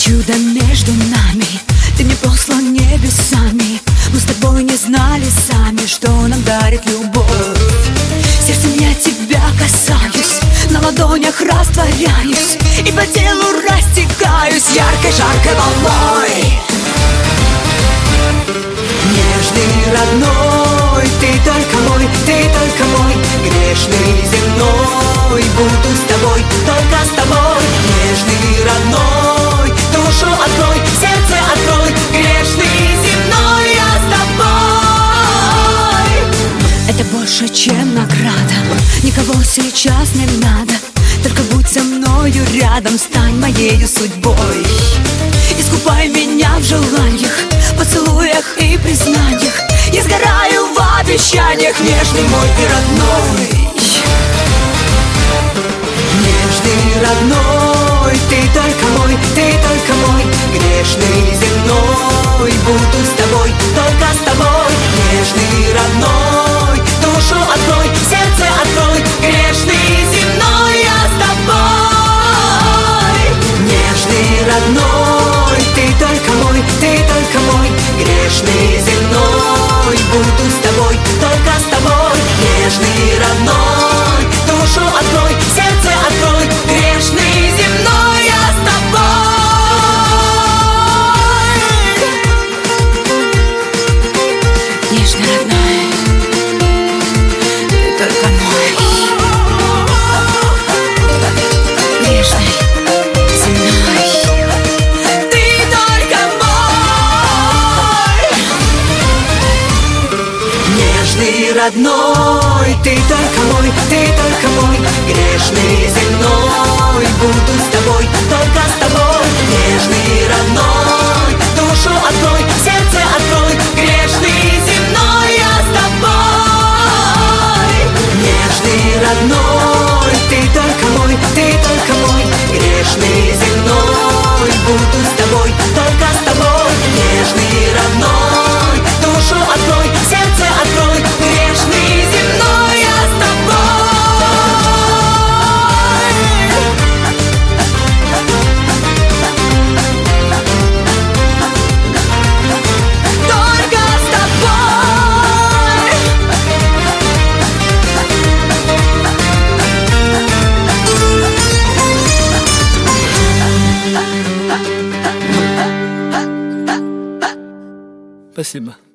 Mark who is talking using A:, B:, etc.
A: чудо между нами, ты мне послан небесами. Мы с тобой не знали сами, что нам дарит любовь. Сердцем я тебя касаюсь, на ладонях растворяюсь и по телу растекаюсь яркой, жаркой волной. Нежный, родной, ты только мой, грешный, земной. Буду с тобой, только с тобой. Нежный, родной, душу открой, сердце открой. Грешный, земной, я с тобой. Это больше, чем награда, никого сейчас не надо. Только будь со мною рядом, стань моею судьбой. Искупай меня в желаниях, поцелуях и признаниях. Я сгораю в обещаниях, нежный мой и родной. Нежный, родной, ты только мой, грешный, земной. Буду с тобой, только с тобой. Нежный, родной, душу открой, сердце открой. Грешный, земной, я с тобой. Нежный, родной, ты только мой, грешный, земной. Буду с тобой, только с тобой. Нежный, родной, душу открой, сердце открой. Грешный, земной, я с тобой. Нежный, родной, ты только мой, грешный, земной. Ты только мой. Нежный, родной, ты только мой, грешный, земной. Буду с тобой, только с тобой. Нежный, родной, душу открой, сердце открой. Грешный, земной, я с тобой. Нежный, родной, ты только мой, грешный, земной. Буду с тобой, только с тобой. Нежный, родной, душу открой, сердце открой. Грешный, земной, я с тобой. Только с тобой.
B: Спасибо.